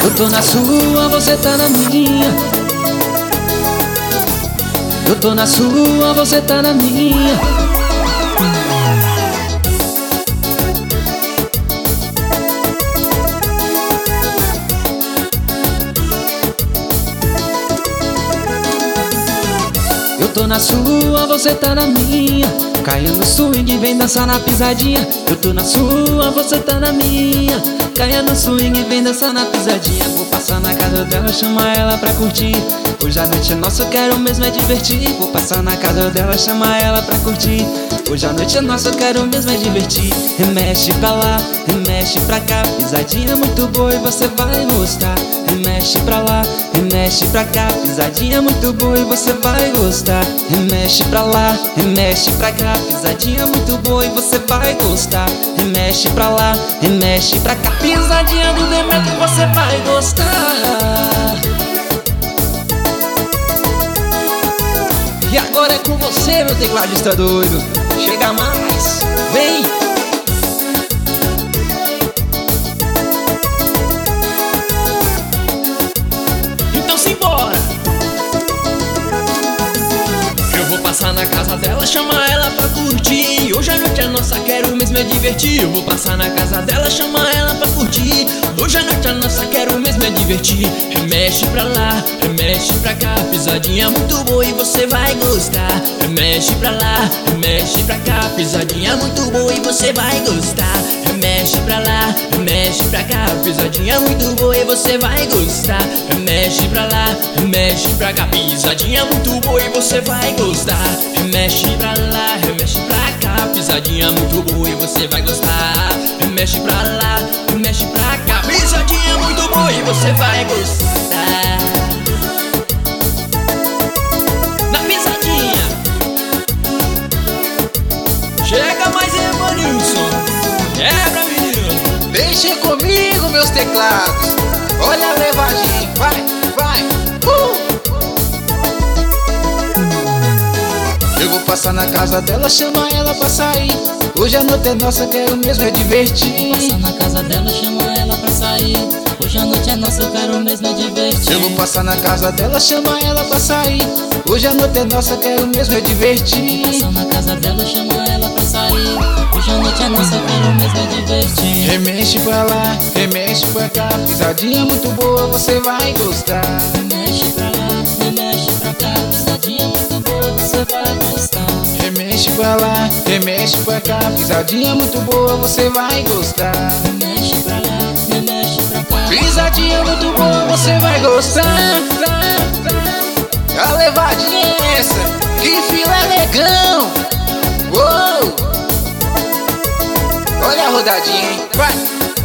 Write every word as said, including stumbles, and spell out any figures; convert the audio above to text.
Eu tô na sua, você tá na minha. Eu tô na sua, você tá na minha. Eu tô na sua, você tá na minha. Caia no swing, vem dançar na pisadinha. Eu tô na sua, você tá na minha. Caia no swing, vem dançar na pisadinha. Vou passar na casa dela, chamar ela pra curtir. Hoje a noite é nossa, eu quero mesmo é divertir. Vou passar na casa dela, chamar ela pra curtir. Hoje a noite é nossa, eu quero mesmo é divertir. Remexe pra lá, remexe pra cá. Pisadinha muito boa e você vai gostar. Remexe pra lá, remexe pra cá. Pisadinha muito boa e você vai gostar. Remexe pra lá, remexe pra cá. Pisadinha muito boa e você vai gostar. Remexe pra lá, remexe pra cá. Pisadinha do Demetrio você vai gostar. E agora é com você, meu tecladista doido. Chega mais, vem! Então simbora! Eu vou passar na casa dela, chamar ela pra curtir. Hoje a noite é nossa, quero mesmo é divertir. Eu vou passar na casa dela, chamar ela pra curtir. Hoje a noite é nossa, quero mesmo é divertir. Remexe pra lá, remexe pra cá. Pisadinha muito boa e você vai gostar. Remexe pra lá, remexe pra cá. Pisadinha muito boa e você vai gostar. Remexe pra lá, remexe pra cá. Pisadinha muito boa e você vai gostar. Remexe pra lá, remexe pra cá. Pisadinha muito boa e você vai gostar. Remexe pra lá, remexe pra cá. Pisadinha muito boa e você vai gostar. Remexe pra lá, remexe pra cá. Pisadinha muito boa e você vai gostar. Na pisadinha. Chega mais, Evanilson. Quebra, menino. Deixem comigo, meus teclados. Olha a levadinha, vai, vai. uh! Eu vou passar na casa dela, chamar ela pra sair. Hoje a noite é nossa, quero mesmo é divertir. Eu vou passar na casa dela, chamar ela pra sair. Hoje a noite é nossa, eu quero mesmo é divertir. Eu vou passar na casa dela, chamar ela pra sair. Hoje a noite é nossa, quero mesmo é divertir. Eu vou passar na casa dela, chamar ela pra sair. Hoje a noite é nossa, eu quero mesmo é divertir. Remexe pra lá, remexe pra cá. Pisadinha muito boa, você vai gostar. Remexe pra lá, remexe pra cá. Pisadinha muito boa, você vai gostar. Remexe pra lá, remexe pra cá. Pisadinha muito boa, você vai gostar. Remexe pra lá, remexe pra cá. Pisadinha muito boa, você vai gostar. A levadinha é essa, que filé legão. Uou! Olha a rodadinha, hein? Vai!